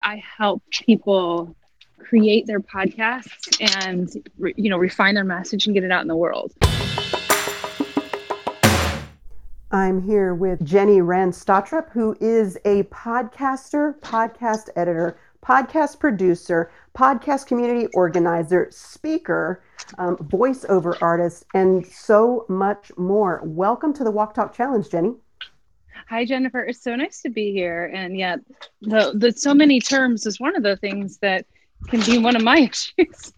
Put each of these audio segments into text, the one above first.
I help people create their podcasts and refine their message and get it out in the world. I'm here with Jenny Wren Stotrup, who is a podcaster, podcast editor, podcast producer, podcast community organizer, speaker, voiceover artist, and so much more. Welcome to the Walk Talk Challenge, Jenny. Hi, Jennifer. It's so nice to be here. And yet, the so many terms is one of the things that can be one of my issues.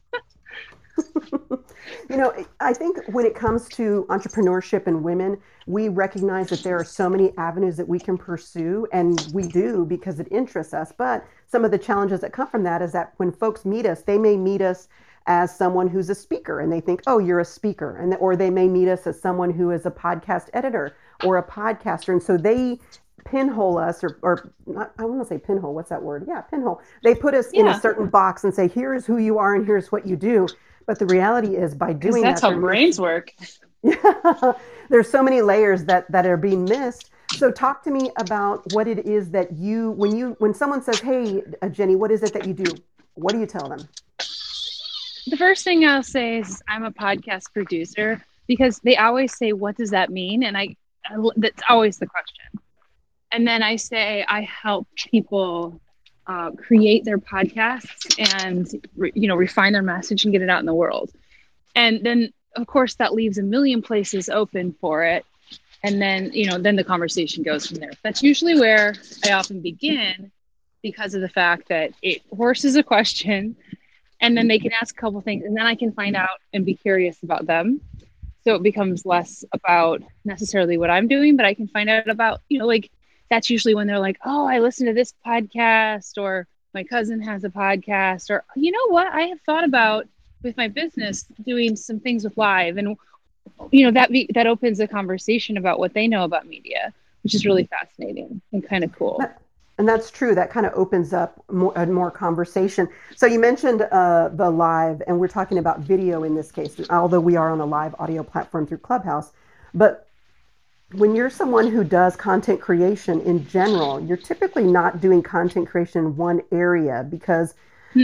I think when it comes to entrepreneurship and women, we recognize that there are so many avenues that we can pursue, and we do because it interests us. But some of the challenges that come from that is that when folks meet us, they may meet us as someone who's a speaker and they think, oh, you're a speaker. Or they may meet us as someone who is a podcast editor or a podcaster. And so they pinhole us or not, I want to say pinhole. What's that word? Yeah, pinhole. They put us in a certain box and say, here's who you are and here's what you do. But the reality is by doing that's how brains work. There's so many layers that are being missed. So talk to me about what it is that when someone says, hey, Jenny, what is it that you do? What do you tell them? The first thing I'll say is I'm a podcast producer, because they always say, what does that mean? And that's always the question. And then I say, I help people create their podcasts and, refine their message and get it out in the world. And then, of course, that leaves a million places open for it. And then, then the conversation goes from there. That's usually where I often begin, because of the fact that it forces a question, and then they can ask a couple things, and then I can find out and be curious about them. So it becomes less about necessarily what I'm doing, but I can find out about, that's usually when they're like, oh, I listened to this podcast, or my cousin has a podcast, or, you know what, I have thought about with my business doing some things with live. And, that opens a conversation about what they know about media, which is really fascinating and kind of cool. And that's true. That kind of opens up more conversation. So you mentioned the live, and we're talking about video in this case, although we are on a live audio platform through Clubhouse. But when you're someone who does content creation in general, you're typically not doing content creation in one area, because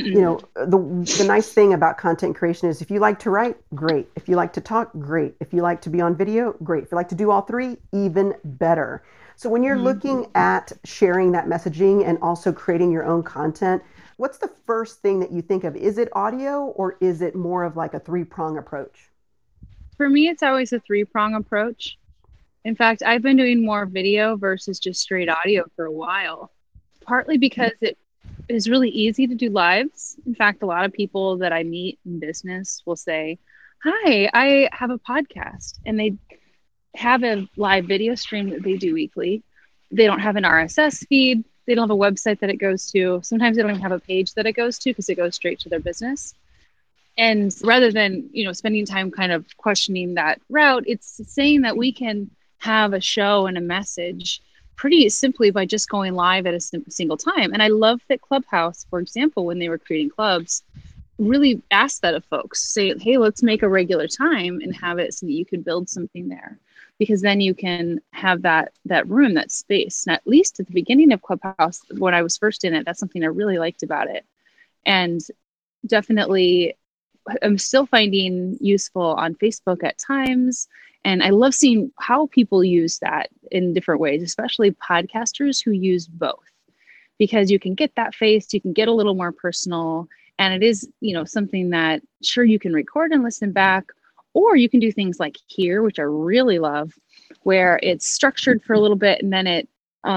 the nice thing about content creation is if you like to write, great. If you like to talk, great. If you like to be on video, great. If you like to do all three, even better. So when you're looking at sharing that messaging and also creating your own content, what's the first thing that you think of? Is it audio, or is it more of like a three-prong approach? For me, it's always a three-prong approach. In fact, I've been doing more video versus just straight audio for a while, partly because it is really easy to do lives. In fact, a lot of people that I meet in business will say, hi, I have a podcast, and they have a live video stream that they do weekly. They don't have an RSS feed. They don't have a website that it goes to. Sometimes they don't even have a page that it goes to, because it goes straight to their business. And rather than, spending time kind of questioning that route, it's saying that we can have a show and a message pretty simply by just going live at a single time. And I love that Clubhouse, for example, when they were creating clubs, really asked that of folks. Say, hey, let's make a regular time and have it so that you can build something there. Because then you can have that room, that space. And at least at the beginning of Clubhouse, when I was first in it, that's something I really liked about it. And definitely I'm still finding useful on Facebook at times. And I love seeing how people use that in different ways, especially podcasters who use both, because you can get that face, you can get a little more personal. And it is, something that sure you can record and listen back, or you can do things like here, which I really love, where it's structured for a little bit and then it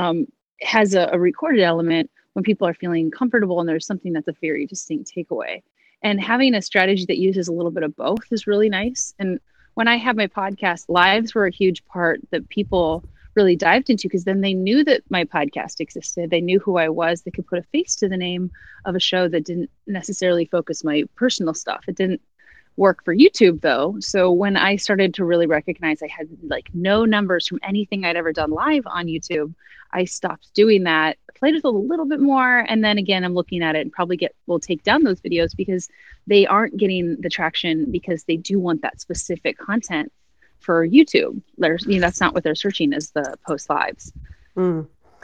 has a recorded element when people are feeling comfortable and there's something that's a very distinct takeaway. And having a strategy that uses a little bit of both is really nice. And when I had my podcast, lives were a huge part that people really dived into, because then they knew that my podcast existed. They knew who I was. They could put a face to the name of a show that didn't necessarily focus my personal stuff. It didn't work for YouTube though. So when I started to really recognize I had like no numbers from anything I'd ever done live on YouTube, I stopped doing that, played with it a little bit more. And then again, I'm looking at it and probably will take down those videos because they aren't getting the traction, because they do want that specific content for YouTube. That's not what they're searching as the post lives.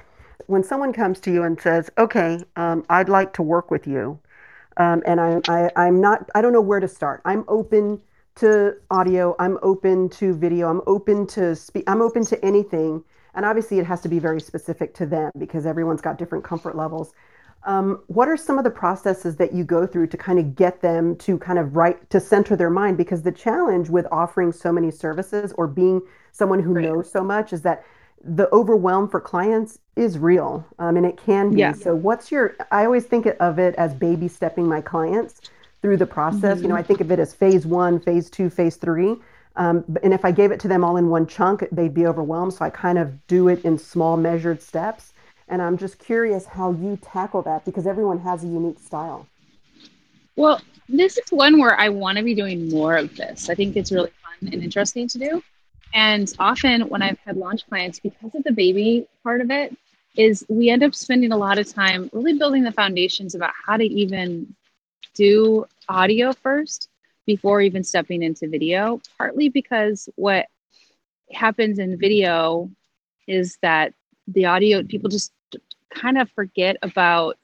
when someone comes to you and says, "Okay, I'd like to work with you," and I'm not, I don't know where to start. I'm open to audio. I'm open to video. I'm open to speak. I'm open to anything. And obviously, it has to be very specific to them because everyone's got different comfort levels. What are some of the processes that you go through to kind of get them to kind of right to center their mind? Because the challenge with offering so many services or being someone who Right. knows so much is that the overwhelm for clients is real, and it can be. Yeah. So, what's your? I always think of it as baby stepping my clients through the process. You know, Hmm. I think of it as phase one, phase two, phase three. And if I gave it to them all in one chunk, they'd be overwhelmed. So I kind of do it in small, measured steps. And I'm just curious how you tackle that because everyone has a unique style. Well, this is one where I want to be doing more of this. I think it's really fun and interesting to do. And often when I've had launch clients, because of the baby part of it, is we end up spending a lot of time really building the foundations about how to even do audio first before even stepping into video, partly because what happens in video is that the audio people just kind of forget about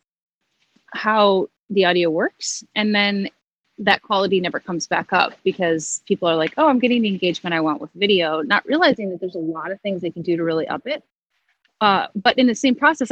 how the audio works, and then that quality never comes back up because people are like, oh, I'm getting the engagement I want with video, not realizing that there's a lot of things they can do to really up it. But in the same process,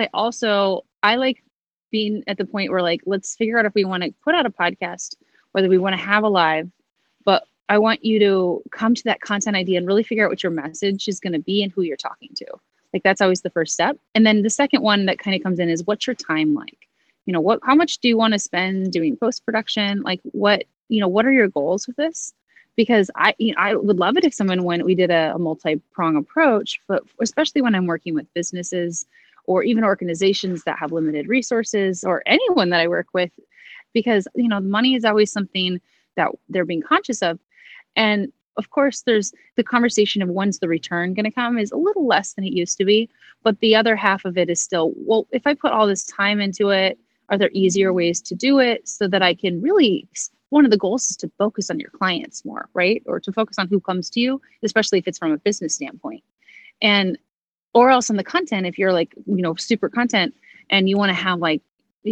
I like being at the point where, like, let's figure out if we want to put out a podcast, whether we want to have a live, but I want you to come to that content idea and really figure out what your message is going to be and who you're talking to. Like, that's always the first step. And then the second one that kind of comes in is, what's your time like? How much do you want to spend doing post production? Like, what are your goals with this? Because I would love it if someone, when we did a multi-prong approach, but especially when I'm working with businesses or even organizations that have limited resources, or anyone that I work with, because money is always something that they're being conscious of. And of course, there's the conversation of when's the return going to come is a little less than it used to be. But the other half of it is still, well, if I put all this time into it, are there easier ways to do it so that I can really, one of the goals is to focus on your clients more, right? Or to focus on who comes to you, especially if it's from a business standpoint. And, or else on the content, if you're like, super content and you want to have like,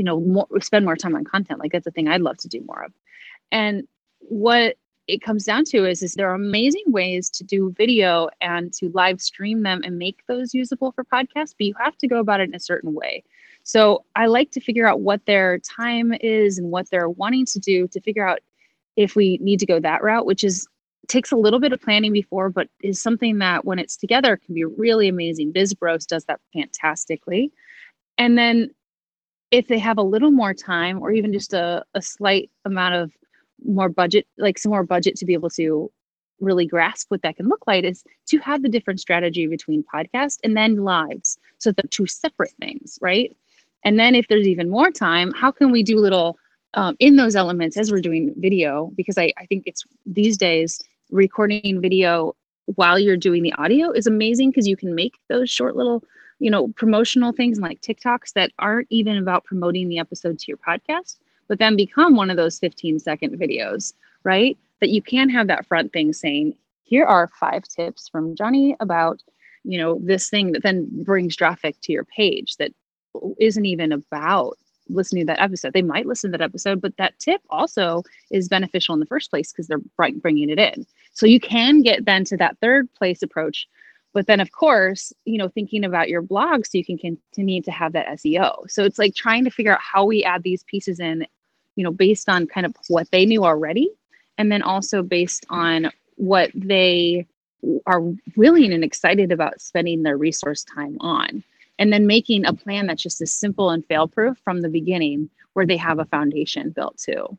spend more time on content, like that's a thing I'd love to do more of. And what it comes down to is there are amazing ways to do video and to live stream them and make those usable for podcasts, but you have to go about it in a certain way. So I like to figure out what their time is and what they're wanting to do to figure out if we need to go that route, which is takes a little bit of planning before, but is something that when it's together can be really amazing. Biz Bros does that fantastically. And then if they have a little more time or even just a slight amount of more budget, like some more budget to be able to really grasp what that can look like, is to have the different strategy between podcast and then lives. So they're two separate things, right? And then if there's even more time, how can we do little in those elements as we're doing video? Because I think it's these days recording video while you're doing the audio is amazing because you can make those short little promotional things like TikToks that aren't even about promoting the episode to your podcast, but then become one of those 15-second videos, right? That you can have that front thing saying, here are 5 tips from Johnny about, this thing that then brings traffic to your page that isn't even about listening to that episode. They might listen to that episode, but that tip also is beneficial in the first place because they're bringing it in. So you can get then to that third place approach. But then, of course, thinking about your blog so you can continue to have that SEO. So it's like trying to figure out how we add these pieces in, based on kind of what they knew already. And then also based on what they are willing and excited about spending their resource time on. And then making a plan that's just as simple and fail proof from the beginning where they have a foundation built too.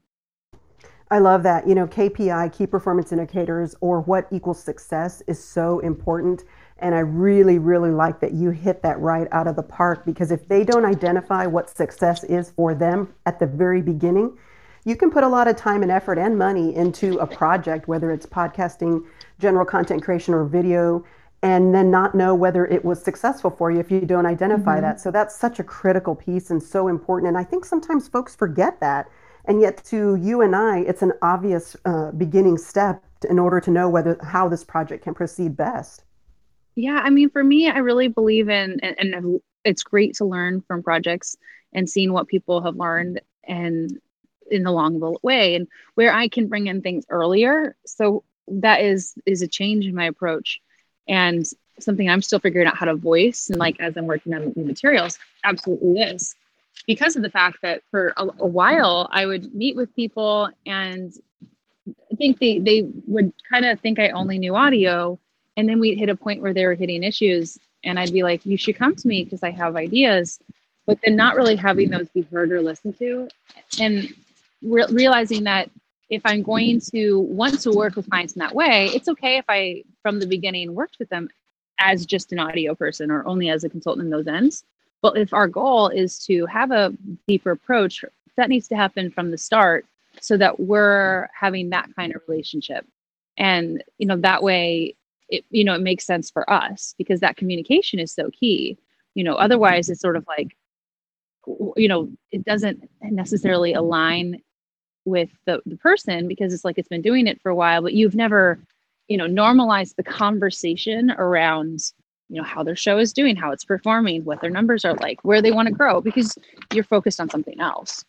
I love that. You know, KPI, key performance indicators, or what equals success is so important. And I really, really like that you hit that right out of the park because if they don't identify what success is for them at the very beginning, you can put a lot of time and effort and money into a project, whether it's podcasting, general content creation, or video, and then not know whether it was successful for you if you don't identify Mm-hmm. that. So that's such a critical piece and so important. And I think sometimes folks forget that. And yet, to you and I, it's an obvious beginning step in order to know whether how this project can proceed best. Yeah, I mean, for me, I really believe in, and it's great to learn from projects and seeing what people have learned and in the long way, and where I can bring in things earlier. So that is a change in my approach, and something I'm still figuring out how to voice. And like as I'm working on new materials, absolutely is because of the fact that for a while I would meet with people and I think they would kind of think I only knew audio, and then we'd hit a point where they were hitting issues, and I'd be like, "You should come to me because I have ideas," but then not really having those be heard or listened to, and realizing that if I'm going to want to work with clients in that way, it's okay if I from the beginning worked with them as just an audio person or only as a consultant in those ends. But if our goal is to have a deeper approach, that needs to happen from the start so that we're having that kind of relationship. And, that way it makes sense for us because that communication is so key. Otherwise it's sort of like, it doesn't necessarily align with the person because it's like it's been doing it for a while, but you've never, normalized the conversation around, how their show is doing, how it's performing, what their numbers are like, where they want to grow, because you're focused on something else.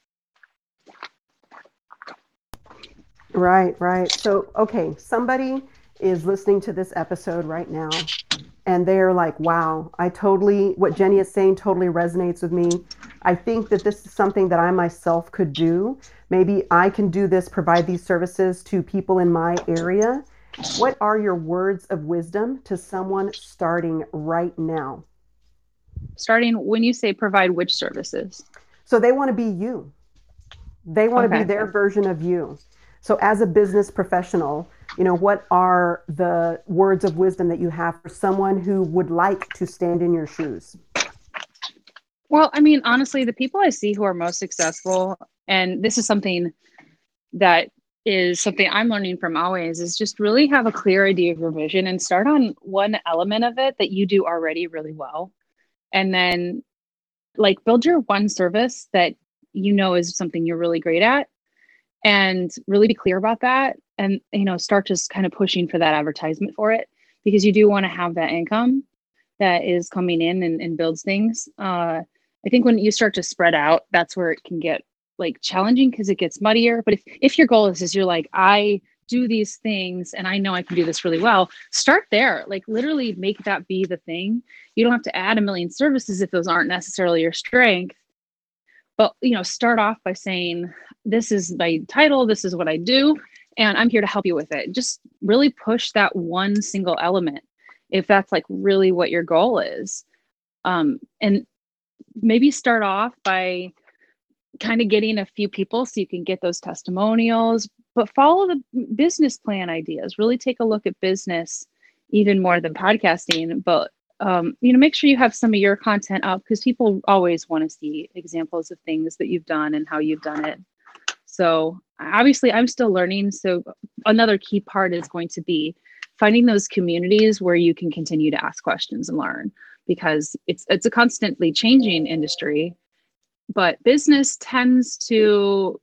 Right, right. So, okay, somebody is listening to this episode right now and they're like, wow, what Jenny is saying totally resonates with me. I think that this is something that I myself could do. Maybe I can do this, provide these services to people in my area. What are your words of wisdom to someone starting right now? Starting when you say provide which services? So they want to be you. They want to be Okay. their version of you. So as a business professional, what are the words of wisdom that you have for someone who would like to stand in your shoes? Well, I mean, honestly, the people I see who are most successful, and this is something that is something I'm learning from always, is just really have a clear idea of your vision and start on one element of it that you do already really well. And then like build your one service that is something you're really great at and really be clear about that. And, start just kind of pushing for that advertisement for it because you do want to have that income that is coming in and builds things. I think when you start to spread out, that's where it can get like challenging because it gets muddier. But if your goal is you're like, I do these things and I know I can do this really well, start there. Like literally make that be the thing. You don't have to add a million services if those aren't necessarily your strength. But start off by saying, this is my title, this is what I do, and I'm here to help you with it. Just really push that one single element if that's like really what your goal is. And maybe start off by kind of getting a few people so you can get those testimonials, but follow the business plan ideas. Really take a look at business even more than podcasting, but make sure you have some of your content up because people always want to see examples of things that you've done and how you've done it. So obviously I'm still learning. So another key part is going to be finding those communities where you can continue to ask questions and learn because it's a constantly changing industry, but business tends to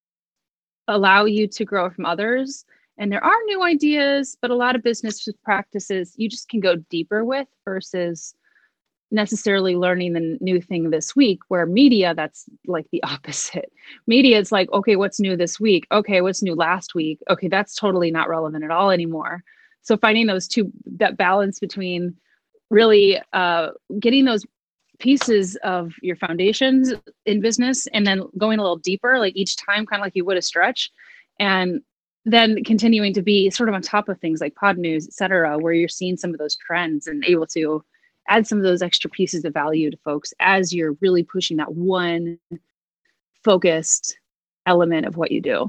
allow you to grow from others. And there are new ideas, but a lot of business practices you just can go deeper with versus necessarily learning the new thing this week, where media, that's like the opposite. Media, it's like, okay, what's new this week? Okay, what's new last week? Okay, that's totally not relevant at all anymore. So finding that balance between really getting those pieces of your foundations in business and then going a little deeper, like each time, kind of like you would a stretch, and then continuing to be sort of on top of things like pod news, et cetera, where you're seeing some of those trends and able to add some of those extra pieces of value to folks as you're really pushing that one focused element of what you do.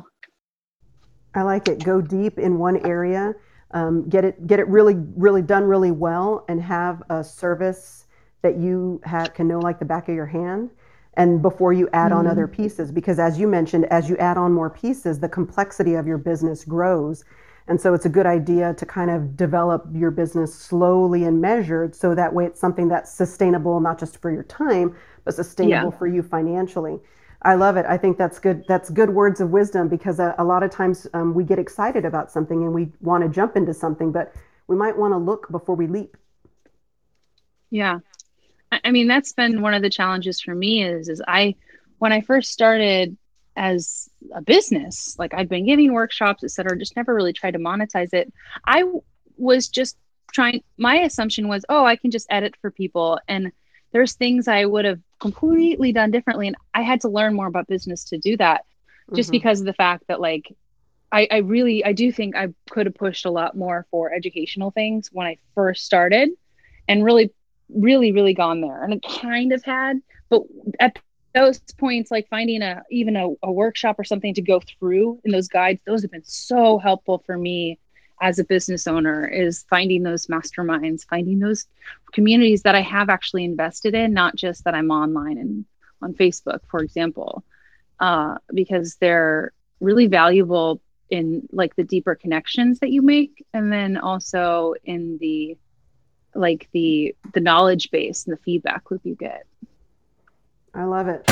I like it. Go deep in one area, get it really, really done really well, and have a service that can know like the back of your hand. And before you add on other pieces, because as you mentioned, as you add on more pieces, the complexity of your business grows. And so it's a good idea to kind of develop your business slowly and measured so that way it's something that's sustainable, not just for your time, but sustainable for you financially. I love it. I think that's good. That's good words of wisdom because a lot of times we get excited about something and we want to jump into something, but we might want to look before we leap. Yeah. I mean, that's been one of the challenges for me is when I first started as a business, like I'd been giving workshops, et cetera, just never really tried to monetize it. I was just my assumption was, oh, I can just edit for people. And there's things I would have completely done differently. And I had to learn more about business to do that just because of the fact that like, I do think I could have pushed a lot more for educational things when I first started and really gone there. And it kind of had, but at those points, like finding even a workshop or something to go through in those guides, those have been so helpful for me as a business owner, is finding those masterminds, finding those communities that I have actually invested in, not just that I'm online and on Facebook, for example, because they're really valuable in like the deeper connections that you make, and then also in the knowledge base and the feedback loop you get. I love it.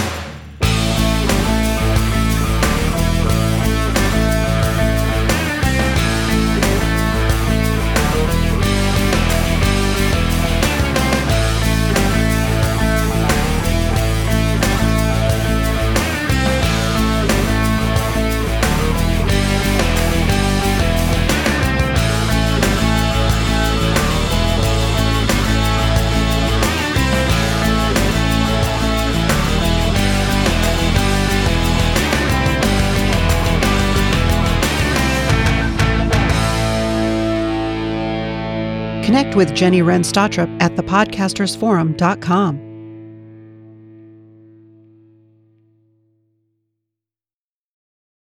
Connect with Jenny Wren Stotrup at thepodcastersforum.com.